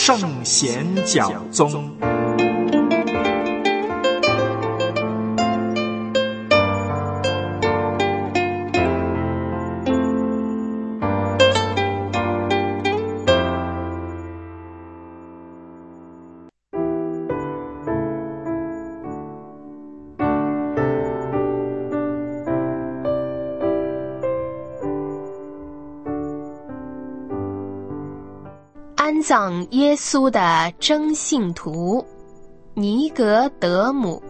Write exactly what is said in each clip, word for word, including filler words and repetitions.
圣贤教宗。 安葬耶稣的真信徒尼格德姆。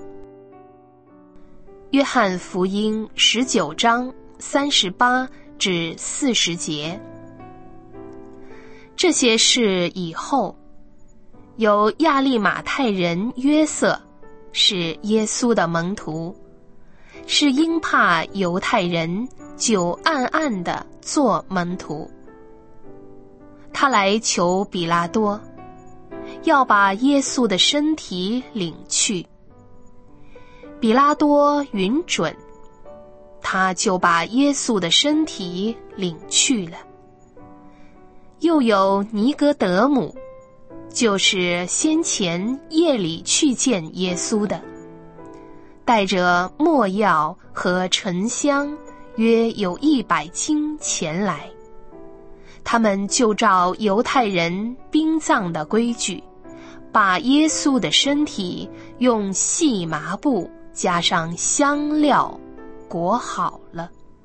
约翰福音十九章三十八至四十节。这些事以后，有亚利马太人约瑟，是耶稣的门徒，是因怕犹太人，就暗暗地做门徒。他来求比拉多，要把耶稣的身体领去。比拉多允准，他就把耶稣的身体领去了。又有尼格德姆，就是先前夜里去见耶稣的，带着没药和沉香，约有一百斤前来。他们就照犹太人殡葬的规矩，把耶稣的身体用细麻布加上香料裹好了。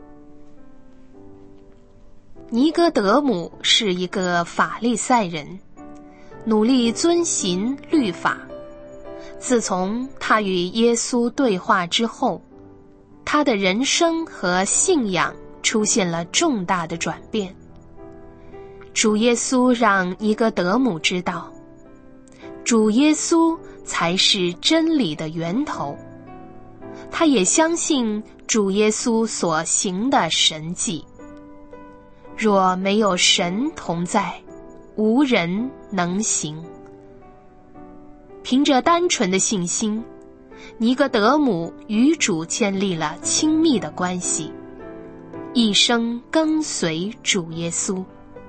尼哥德姆是一个法利赛人，努力遵行律法。自从他与耶稣对话之后，他的人生和信仰出现了重大的转变。主耶稣让尼哥德姆知道，主耶稣才是真理的源头。他也相信主耶稣所行的神迹。若没有神同在，无人能行。凭着单纯的信心，尼哥德姆与主建立了亲密的关系，一生跟随主耶稣。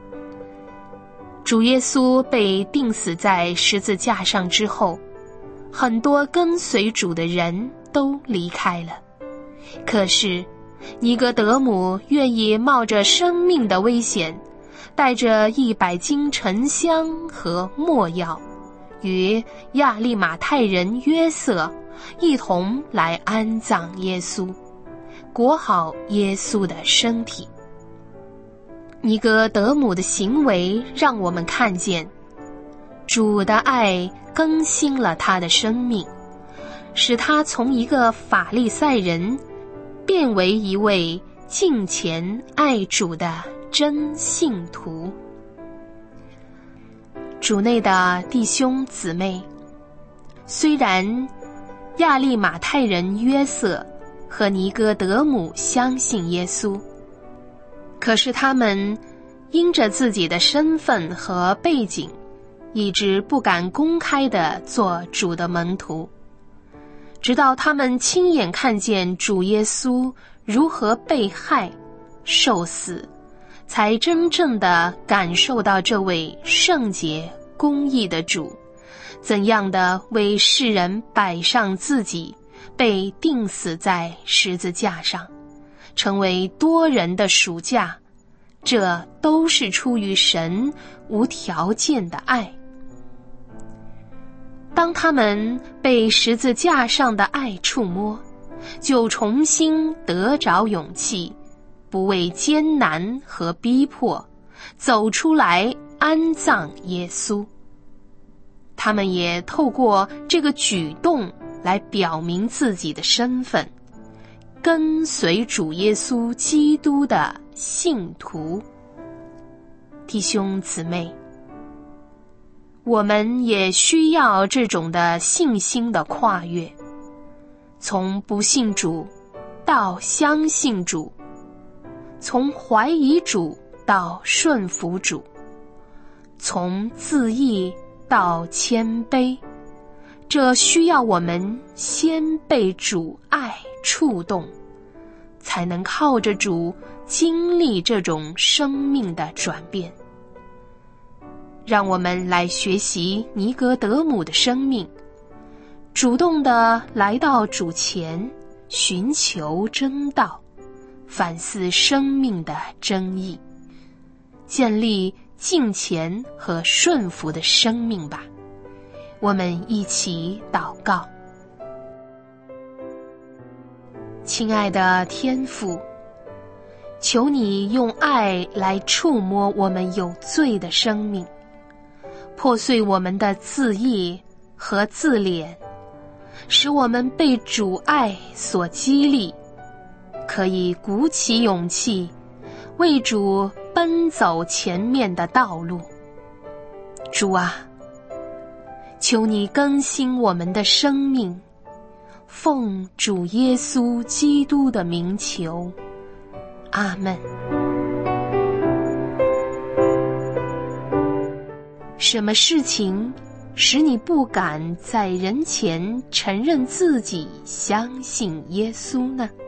主耶稣被钉死在十字架上之后，很多跟随主的人都离开了。可是尼哥德姆愿意冒着生命的危险，带着一百斤沉香和没药，与亚利马太人约瑟一同来安葬耶稣，裹好耶稣的身体。尼哥德姆的行为让我们看见，主的爱更新了他的生命，使他从一个法利赛人变为一位敬虔爱主的真信徒。主内的弟兄姊妹，虽然亚利马太人约瑟和尼哥德姆相信耶稣，可是他们因着自己的身份和背景，一直不敢公开地做主的门徒。直到他们亲眼看见主耶稣如何被害、受死，才真正地感受到这位圣洁、公义的主怎样的为世人摆上自己，被钉死在十字架上，成为多人的赎价。这都是出于神无条件的爱。当他们被十字架上的爱触摸，就重新得着勇气，不畏艰难和逼迫，走出来安葬耶稣。他们也透过这个举动来表明自己的身份，跟随主耶稣基督的信徒。弟兄姊妹，我们也需要这种的信心的跨越，从不信主到相信主，从怀疑主到顺服主，从自义到谦卑。这需要我们先被主爱触动，才能靠着主经历这种生命的转变。 让我们来学习尼格德姆的生命，主动地来到主前，寻求真道，反思生命的真意，建立敬虔和顺服的生命吧。我们一起祷告。亲爱的天父，求你用爱来触摸我们有罪的生命，破碎我们的自义和自怜，使我们被主爱所激励，可以鼓起勇气为主奔走前面的道路。主啊，求你更新我们的生命，奉主耶稣基督的名求，阿们。什么事情使你不敢在人前承认自己相信耶稣呢？